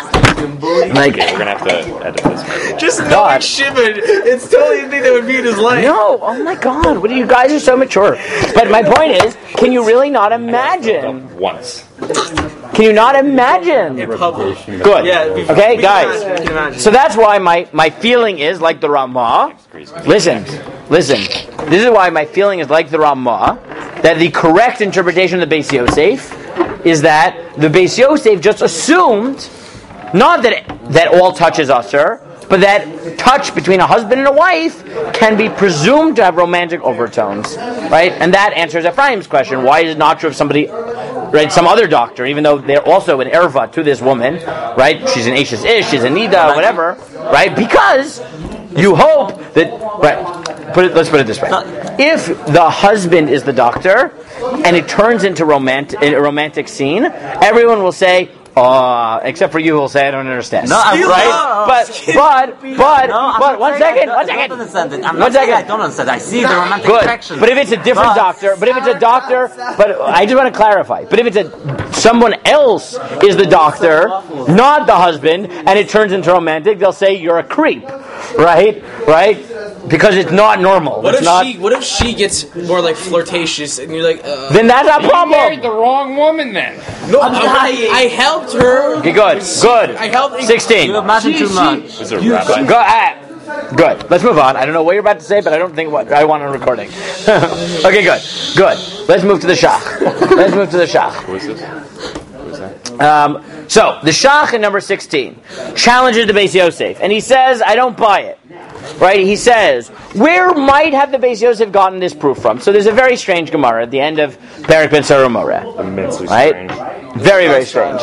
like We're gonna have to edit this. Just knowing God. Shimon, it's totally the thing that would be in his life. no. Oh my God! What are you guys are so mature. But my point is, can you really not imagine? Once. Can you not imagine? Good. Yeah, we- Okay, we can guys. imagine, we can imagine. So that's why my, my feeling is like the Ramah. Listen, listen. This is why my feeling is like the Ramah, that the correct interpretation of the Beis Yosef is that the Beis Yosef just assumed not that that all touch is usher, but that touch between a husband and a wife can be presumed to have romantic overtones, right? And that answers Ephraim's question: why is it not true of somebody, right? Some other doctor, even though they're also an erva to this woman, right? She's an Ashes Ish, she's a Nida, whatever, right? Because you hope that, right? Put it. Let's put it this way: if the husband is the doctor, and it turns into romantic a romantic scene, everyone will say, "Oh," except for you, who will say, "I don't understand." No, I'm right? no. But but but No, I'm but not one saying second, I one don't, I second. don't understand it. I'm One not saying second. I don't understand. I see the romantic Good. attraction. But if it's a different But- doctor, but if it's a doctor, but I just want to clarify. But if it's a someone else is the doctor, not the husband, and it turns into romantic, they'll say you're a creep, right? Right? Because it's not normal. What it's if not. she? What if she gets more like flirtatious, and you're like, uh, Then that's a You married problem. the wrong woman then. no, I, I helped her. Okay, good, good. I helped. Sixteen. You imagine too much. Is there a rabbi? Go. Ah, good. Let's move on. I don't know what you're about to say, but I don't think what I want on recording. Okay, good, good. Let's move to the shach. Let's move to the shach. Who is this? Who is that? Um, so the shach in number sixteen challenges the Beis Yosef, and he says, "I don't buy it." Right? He says, "Where might have the Beis Yosef gotten this proof from?" So there's a very strange Gemara at the end of Perek Ben Sarah Moreh. Immensely Right? strange. Very, very strange.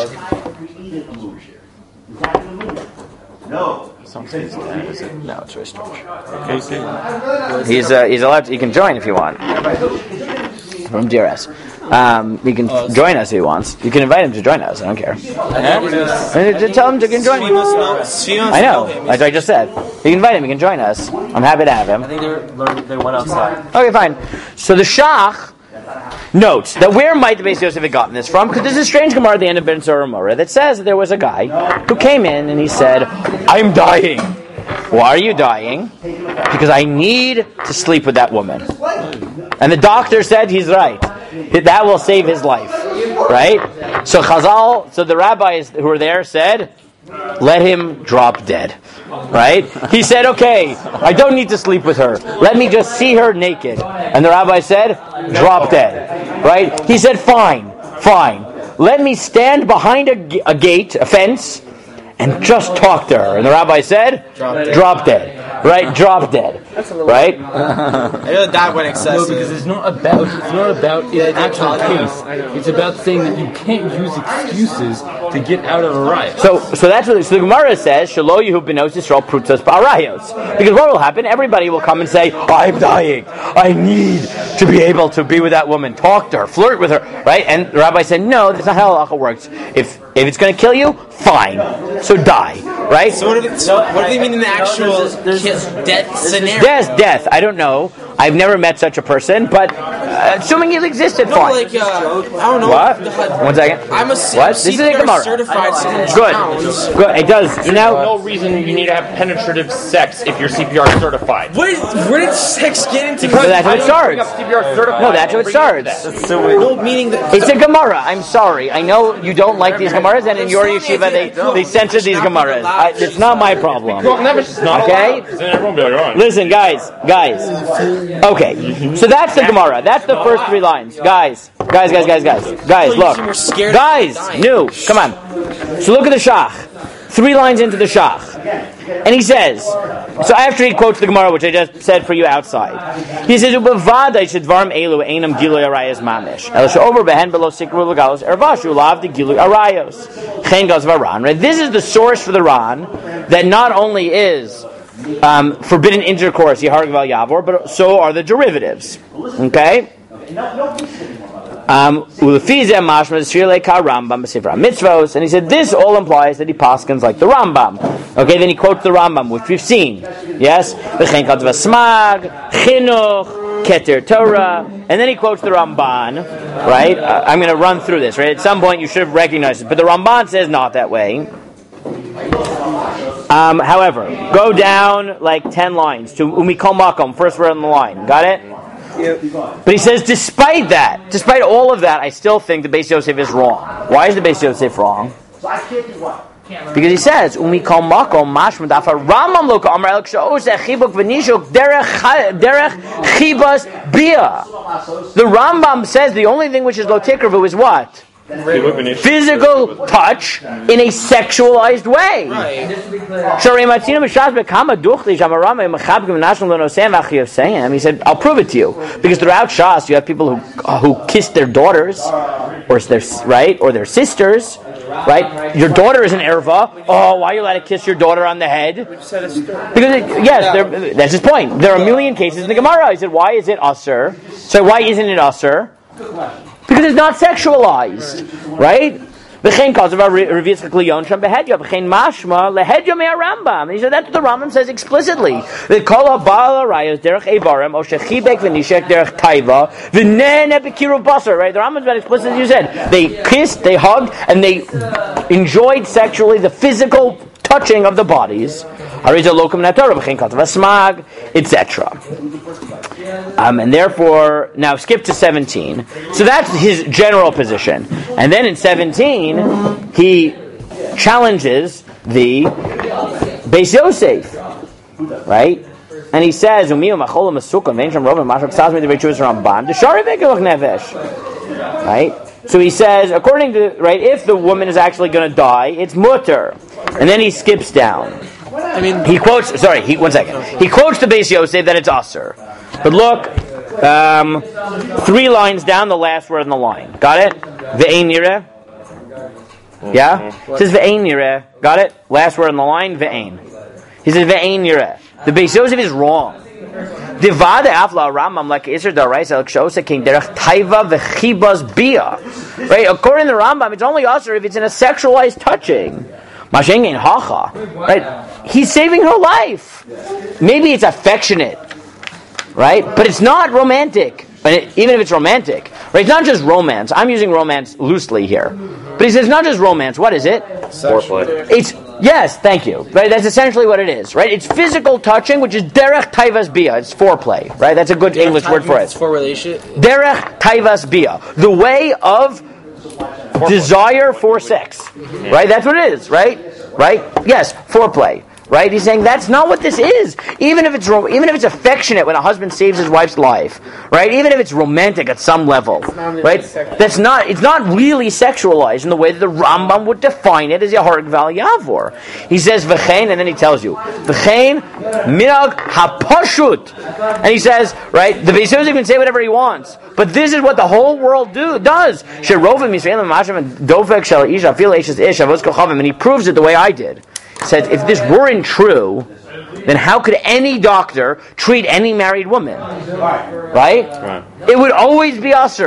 No. No, it's very strange. He's uh, he's allowed to, he can join if you want. From D R S. Um, he can join us if he wants. You can invite him to join us. I don't care. Uh, just tell him to can join. She must know. She must I know. him. As I just said. You can invite him. He can join us. I'm happy to have him. I think they're, they went outside. Okay, fine. So the Shach notes that where might the Beis Yosef have gotten this from? Because there's a strange Gemara at the end of Ben Sarah Moreh that says that there was a guy who came in and he said, "I'm dying." Why are you dying? Because I need to sleep with that woman. And the doctor said he's right. That will save his life. Right? So Chazal, so the rabbis who were there said, let him drop dead. Right? He said, okay, I don't need to sleep with her. Let me just see her naked. And the rabbi said, drop dead. Right? He said, fine, fine. Let me stand behind a, g- a gate, a fence, and just talk to her. And the rabbi said, drop dead. Drop dead. Right? Drop dead. Right? I know that went No, excessive. because it's not about it's not about an actual case. It's about saying that you can't use excuses to get out of a riot. So, so that's what so the Gemara says. Shelo Yehu Benos Yisrael Prutzos Ba'arayos. Because what will happen? Everybody will come and say, "I'm dying. I need to be able to be with that woman, talk to her, flirt with her." Right? And the rabbi said, "No, that's not how halacha works. If if it's going to kill you, fine. So die." Right? So what do they, so what do they mean in the actual kiss, death scenario? Death, death. I don't know. I've never met such a person, but uh, assuming it existed, No, fine. like, uh, I don't know. What? One second. I'm a, What? This is a Gemara. certified someone Good. pounds. Good. It does. There's Now, no reason you need to have penetrative sex if you're C P R certified. Where, where did sex get into Because that's how it Bring starts. up C P R certified. No, that's how it starts. No, meaning that. It's a Gemara. I'm sorry. I know you don't like these Gemaras, and in your yeshiva they they censor these Gemaras. I, it's not my problem. Well, never, it's not Okay? allowed. Then everyone will be like, oh. Listen, guys, guys. Okay, so that's the Gemara. That's the first three lines, guys. Guys, guys, guys, guys, guys. Look, guys. New. Come on. So look at the Shach. Three lines into the Shach. And he says, so after he quotes the Gemara, which I just said for you outside, he says, "Ubavada shedvarim elu einam gilui arayos mamish. El she'over behen below sikru legalos ervashu lav de gilui arayos. Chen gaz varan." Right. This is the source for the Ran that not only is um, forbidden intercourse, Yeharg val Yavor, but so are the derivatives. Okay. Um, and he said this all implies that he paskins like the Rambam. Okay, then he quotes the Rambam, which we've seen. Yes, Keter Torah, and then he quotes the Ramban. Right, uh, I'm going to run through this. Right, at some point you should have recognized it, but the Ramban says not that way. Um, however, go down like ten lines to Umikol Makom, first word on the line. Got it? Yep. But he says, despite that, despite all of that, I still think the Beis Yosef is wrong. Why is the Beis Yosef wrong? Because he says, "Umikol makom mashma dafa Rambam lo ka'amar el k'sha'os echibuk v'nishuk derech derech chibas bia." The Rambam says the only thing which is lo tikravu is what? Physical touch in a sexualized way. He said, I'll prove it to you. Because throughout Shas, you have people who uh, who kiss their daughters, or their right, or their sisters, right? Your daughter is an erva. Oh, why are you allowed to kiss your daughter on the head? Because it, yes, that's his point. There are a million cases in the Gemara. He said, why is it usher? So why isn't it usher? Because it's not sexualized, right? V'chein cause of our revius chakliyon sham behedya v'chein mashma lehedya mei Rambam. And he said that's what the Rambam says explicitly. That kol ha'ba'al harayos derech eivarim o shechibek v'nishek derech taiva v'nene b'kiruv basar. Right? The Rambam's been explicit as you said. They kissed, they hugged, and they enjoyed sexually the physical touching of the bodies. Hariza lokum natorah v'chein cause of asmag, et cetera. Um, and therefore, now skip to seventeen. So that's his general position. And then in seventeen, he challenges the Beis Yosef, right? And he says, right? So he says, according to, right, if the woman is actually going to die, it's mutter. And then he skips down. I mean, he quotes, sorry, he, one second. He quotes the Beis Yosef that it's asur. But look, um, three lines down, the last word in the line. Got it? Ve'ein nireh? Yeah? It says ve'ein nireh. Got it? Last word in the line, ve'ein. He says ve'ein nireh. The Beis Yosef is wrong. Divade afla Rambam like Isser Daraisa El Kshosa King Derech Taiva V'chibas Bia. Right? According to the Rambam, it's only usher if it's in a sexualized touching. Mashengin Hacha. Right? He's saving her life. Maybe it's affectionate. Right? But it's not romantic. But it, even if it's romantic. Right? It's not just romance. I'm using romance loosely here. But he says it's not just romance. What is it? Foreplay. It's, yes, thank you. Right? That's essentially what it is. Right? It's physical touching, which is derech taivas bia. It's foreplay. Right? That's a good derech English word for it. It's for relationship. Derech taivas bia. The way of foreplay. Desire for sex. Right? That's what it is. Right? Right? Yes, foreplay. Right? He's saying that's not what this is. Even if it's ro- even if it's affectionate when a husband saves his wife's life, right? Even if it's romantic at some level, right? That's not. It's not really sexualized in the way that the Rambam would define it as Yeharg Val Yavor. He says v'chein, and then he tells you v'chein minag hapashut, and he says, right? The Beis Yosef can say whatever he wants, but this is what the whole world do does. Sherovim Yisraelim Mashem and Dovek Shel Isha Fil Eishes Ish Avos Kochavim, and he proves it the way I did. Said, if this weren't true, then how could any doctor treat any married woman? Right? Right. It would always be usher.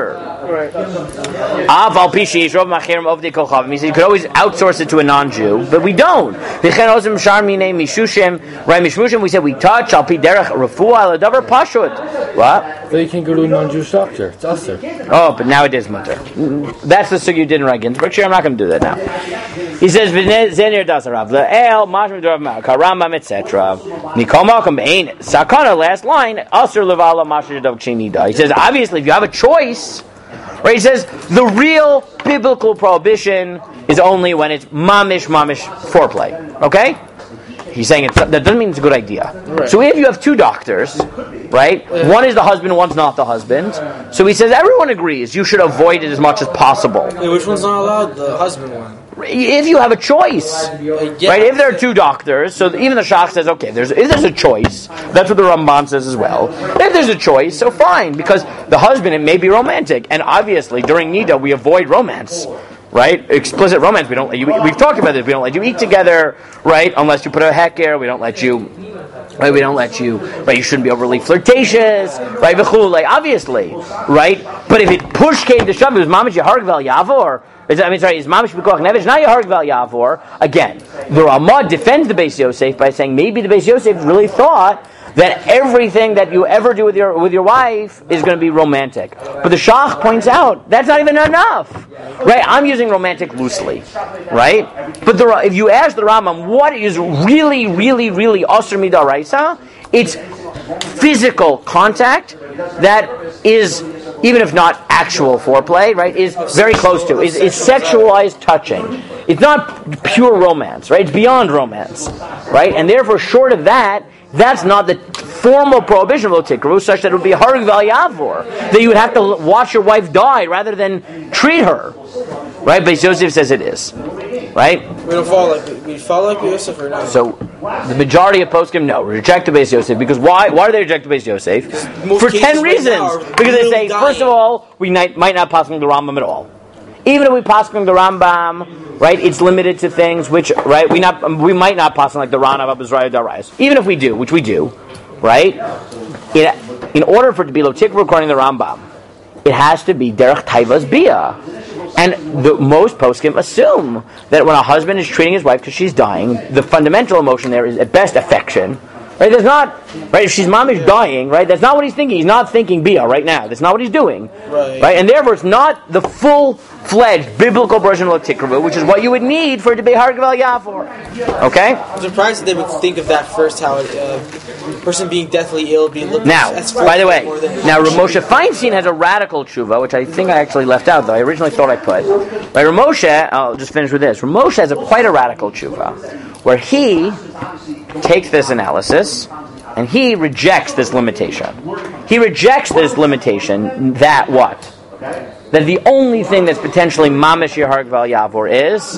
Av al pishi yishrov machirim of the kolchavim. He said you could always outsource it to a non-Jew, but we don't. V'chen ozim shar minei mishushim, right? Mishmushim. We said we touch al pi derech refuah al davar pashut. What? So you can't go to a non-Jewish doctor. It's usher. Oh, but now it is mutter. That's the sugya you did in Rav Ginsburg. Sure, I'm not going to do that now. He says v'zenir dasarav le'el mashmim d'rav ma'akar Rambam et cetera. Mikol makom ein sakana. Last line. Aser levala mashmim d'rav k'shenida. He says obviously if you have a choice. Right, he says the real biblical prohibition is only when it's mamish, mamish foreplay. Okay? He's saying it's, that doesn't mean it's a good idea. Right. So if you have two doctors, right, one is the husband, one's not the husband. So he says everyone agrees you should avoid it as much as possible. Yeah, which one's not allowed? The husband one. If you have a choice, uh, yeah, right? If there are two doctors, so even the Shach says, okay, there's if there's a choice, that's what the Ramban says as well. If there's a choice, so fine, because the husband, it may be romantic, and obviously during Nida we avoid romance, right? Explicit romance. We don't. Let you, we've talked about this. We don't let you eat together, right? Unless you put a heker. We don't let you. Right? We don't let you. Right? You shouldn't be overly flirtatious, right? Like obviously, right? But if it push came to shove, it was mamish yaharg vel yavor. I mean, sorry, is mamish b'koach nevesh now yaharg vel yavor. Again, the Ramah defends the Beis Yosef by saying maybe the Beis Yosef really thought that everything that you ever do with your with your wife is going to be romantic. But the Shach points out that's not even enough, right? I'm using romantic loosely, right? But the, if you ask the Rambam what is really, really, really asur midaraisa, it's physical contact that is, even if not actual foreplay, right, is very close to, is, is sexualized touching. It's not pure romance, right? It's beyond romance, right? And therefore, short of that, that's not the formal prohibition of Lotikru, such that it would be a Harg Val Yavor, that you would have to watch your wife die rather than treat her. Right? Beis Yosef says it is. Right? We don't follow like we follow like Yosef or not. So the majority of poskim no reject the Beis Yosef because why? Why do they reject the Beis Yosef? For ten reasons. Right because they say dying. First of all, we might, might not pass on the Rambam at all. Even if we pass on the Rambam, right, it's limited to things which, right, we not we might not pass on like the Rana of Abizraya Darais. Even if we do, which we do, right, in, in order for it to be Lotikru according to the Rambam, it has to be Derech Taivas Bia. And the, most poskim assume that when a husband is treating his wife because she's dying, the fundamental emotion there is at best affection. Right? There's not, right? If she's mamish dying, right? That's not what he's thinking. He's not thinking bia right now. That's not what he's doing, right? right? And therefore, it's not the full-fledged biblical version of Tikruvu, which is what you would need for it to be Hargav Yafor. Okay? I'm surprised that they would think of that first. How a uh, person being deathly ill being looked now. As by the way, now Rav Moshe Feinstein has a radical tshuva, which I think I actually left out. Though I originally thought I put. Right? Rav Moshe, I'll just finish with this. Rav Moshe has a quite a radical tshuva, where he takes this analysis and he rejects this limitation. He rejects this limitation that what? That the only thing that's potentially mamish yaharg val yavor is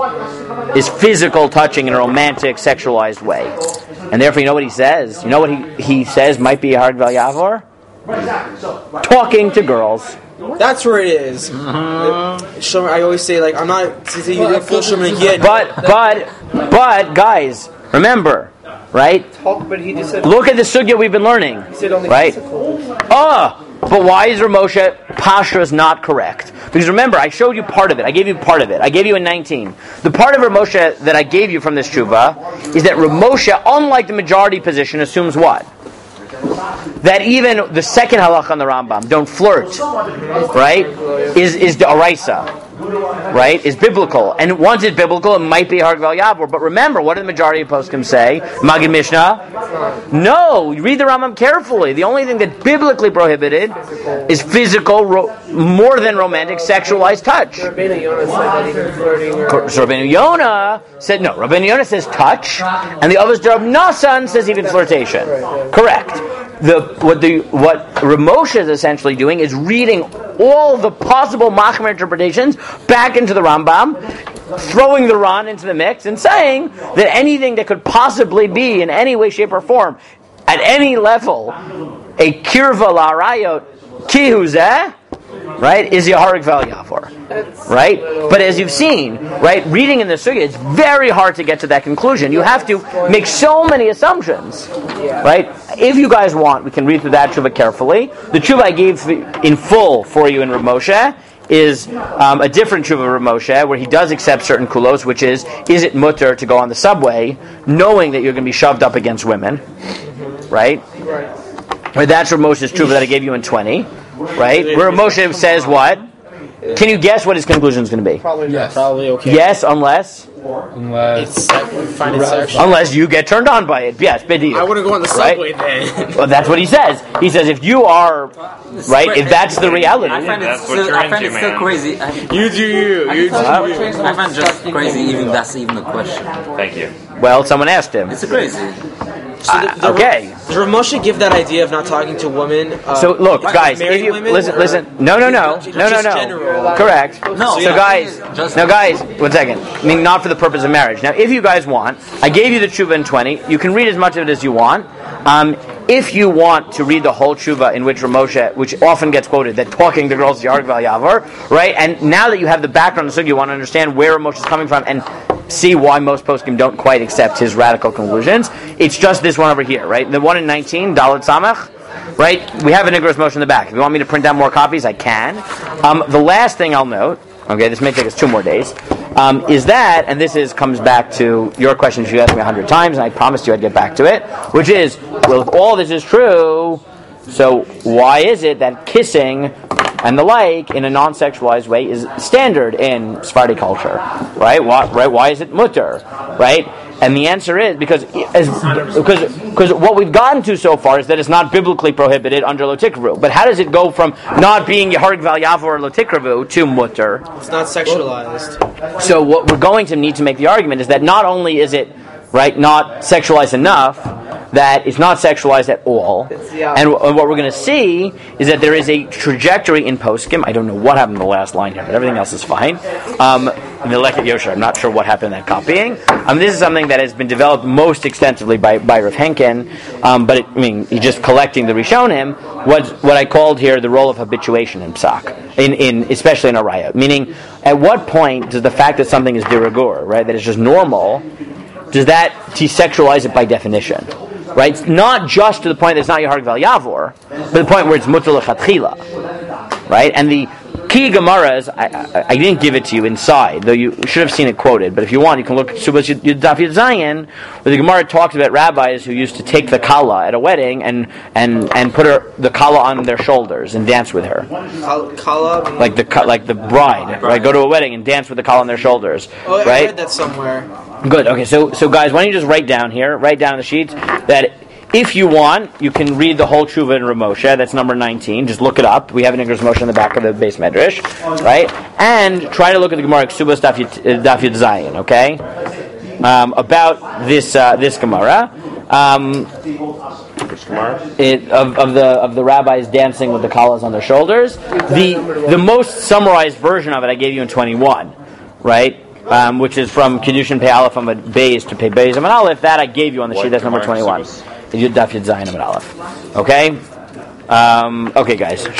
is physical touching in a romantic, sexualized way. And therefore, you know what he says? You know what he, he says might be yaharg val yavor? Talking to girls. That's where it is. Mm-hmm. I always say, like, I'm not saying you didn't feel Shimon again. But, but, but, guys, remember, right? Look at the sugya we've been learning, right? Oh, but why is Rav Moshe Pashas not correct? Because remember, I showed you part of it. I gave you part of it. I gave you in nineteen. The part of Rav Moshe that I gave you from this tshuva is that Rav Moshe, unlike the majority position, assumes what? That even the second halach on the Rambam, don't flirt, right, is is the araisa, right, is biblical. And once it's biblical, it might be Hargval Yavor. But remember, what do the majority of poskim say? Magid Mishnah? No, you read the Rambam carefully. The only thing that biblically prohibited is physical, ro- more than romantic, sexualized touch. So Rabbeinu Yonah said no. Rabbeinu Yonah says touch, and the Avos D'Rab Nasan says even flirtation. Correct. The what the what Rav Moshe is essentially doing is reading all the possible machmer interpretations back into the Rambam, throwing the Ran into the mix, and saying that anything that could possibly be in any way, shape, or form, at any level, a kirva la'arayot kihuzeh, right, is the Harig Val Yavor, right? But as you've seen, right, reading in the Sugya, it's very hard to get to that conclusion. You have to make so many assumptions, right? If you guys want, we can read through that tshuva carefully. The tshuva I gave in full for you in Rav Moshe is um, a different tshuva of Rav Moshe, where he does accept certain kulos, which is, is it mutter to go on the subway, knowing that you're going to be shoved up against women, right? Right. That's Rav Moshe's tshuva that I gave you in twenty. Right? Where Moshe says what? Can you guess what his conclusion is going to be? Probably Yes. Probably okay. Yes, unless Unless It's sec- we find it sexual. unless you get turned on by it. Yes, biddy. I wouldn't go on the Right? subway then. Well, that's what he says. He says if you are right, if that's the reality. I find it That's what still, you're I find into, it still man. crazy. I, You do you. You do you. I find just crazy. Even that's even a question. Thank you. Well, someone asked him. It's crazy. So the, the, Okay. Does Rav Moshe give that idea of not talking to women? Uh, So look, like guys, married if you women, listen, or- listen. No, no, no, Just no, no, no. general. Correct. No, So yeah, guys, just- now guys, one second. I mean, not for the purpose of marriage. Now, if you guys want, I gave you the tshuva in twenty. You can read as much of it as you want. Um, if you want to read the whole tshuva in which Rav Moshe, which often gets quoted, that talking to girls is Yarg Val Yavor, right? And now that you have the background of the sugya, you want to understand where Rav Moshe is coming from and see why most poskim don't quite accept his radical conclusions. It's just this one over here, right? The one in nineteen, Dalet Samach, right? We have a Nigros Moshe in the back. If you want me to print out more copies, I can. Um, the last thing I'll note, okay, this may take us two more days, um, is that, and this is comes back to your questions you asked me a hundred times, and I promised you I'd get back to it, which is, well, if all this is true, so why is it that kissing and the like in a non-sexualized way is standard in Sephardi culture, right? Why, right? Why is it mutter, right? And the answer is because as, because because what we've gotten to so far is that it's not biblically prohibited under Lotikravu. But how does it go from not being Yeharg Val Yavor or Lotikravu to mutter? It's not sexualized. So what we're going to need to make the argument is that not only is it right not sexualized enough, that it's not sexualized at all. And, w- and what we're going to see is that there is a trajectory in poskim. I don't know what happened in the last line here, but everything else is fine. Um, in the Leket Yosher, I'm not sure what happened in that copying. Um, this is something that has been developed most extensively by, by Rav Henkin, um, but it, I mean, he's just collecting the Rishonim, what, what I called here the role of habituation in psak, in, in, especially in a raya. Meaning, at what point does the fact that something is diragur, right, that it's just normal, does that desexualize it by definition? Right? It's not just to the point that it's not Yeharg Val Yavor, but the point where it's mutter lechatchila. Right? And the key Gemaras, I, I, I didn't give it to you inside, though you should have seen it quoted, but if you want, you can look at Subas Daf Yud Zayin, where the Gemara talks about rabbis who used to take the kala at a wedding and and, and put her the kala on their shoulders and dance with her. Kal- Kala. Like the ka- like the bride, right? Go to a wedding and dance with the kala on their shoulders. Oh, I right? read that somewhere. Good. Okay. So, so guys, why don't you just write down here, write down on the sheet that if you want, you can read the whole tshuva in Rav Moshe. That's number nineteen. Just look it up. We have an Igros Moshe in the back of the base medrash, right? And try to look at the Gemara Ksubas Daf Yud Daf Yud Zayin. Okay, um, about this uh, this Gemara. Um, It, of, of the of the rabbis dancing with the kalas on their shoulders. The the most summarized version of it I gave you in twenty-one, right? Um, which is from Kiddushin Pei Aleph Amud Beis to Pei Beis Amud Aleph. That I gave you on the sheet. That's number twenty-one. Yud Daf Yud Zayin Amud Aleph. Okay. Um, okay, guys.